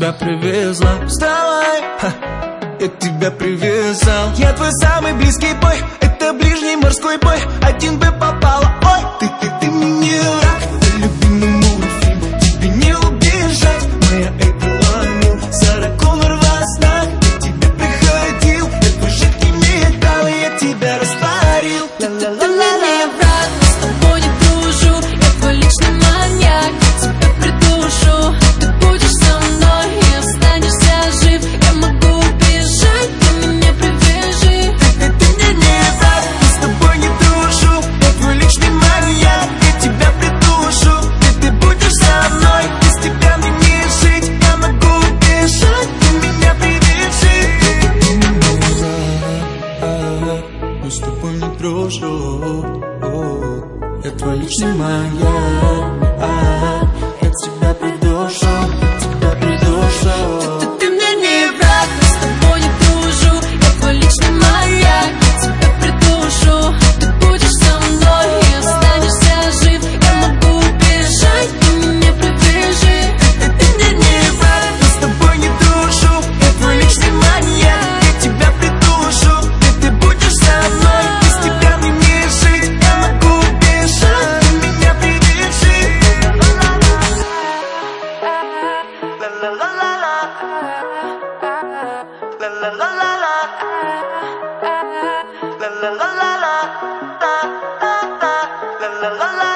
тебя привезла. Вставай, я тебя привязал. Я твой самый близкий бой, это ближний морской бой. Один бы попала, ой, ты мне не враг. Ты любимый мультфильм, тебе не убежать. Моя Эйприл Амил, Сара Коннор во снах. Я к тебе приходил, я твой жидкий металл, я тебя растворил. Ты мне не враг, с тобой не дружу. Я твой личный маньяк, тебя придушу. Ты будешь со мной и останешься жив. Я могу убежать, ты меня привяжи. Ты мне не враг, с тобой не дружу. Я твой личный маньяк, я тебя придушу. Ты будешь со мной, без тебя мне не жить. Я могу убежать, ты меня привяжи. Ты мне не враг, я с тобой не дружу. Я твой личный маньяк, я тебя придушу, тебя придушу. Ты мне не враг, с тобой не дружу. Я твой личный маньяк, я тебя придушу. Ты будешь со мной и останешься жив. Я могу убежать, ты меня привяжи. Ты мне не враг, я с тобой не дружу. Я твой личный маньяк, я тебя придушу. Ты будешь со мной, без тебя мне не жить. Я могу убежать, ты меня привяжи. La la la la la, la la la la, la la la la.